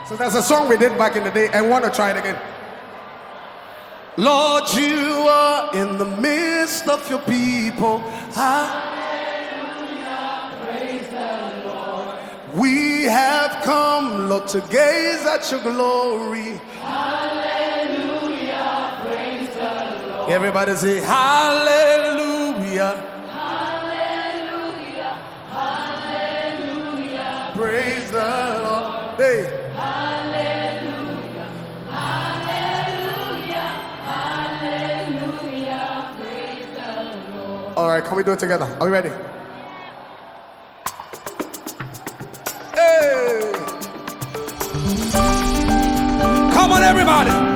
So that's a song we did back in the day, and want to try it again. Lord, you are in the midst of your people. Hallelujah, praise the Lord. We have come, Lord, to gaze at your glory. Hallelujah, praise the Lord. Everybody say hallelujah. Hallelujah, hallelujah. Praise the Lord. Hey. Hallelujah, hallelujah, hallelujah. Praise the Lord. All right, can we do it together? Are we ready? Hey. Come on, everybody.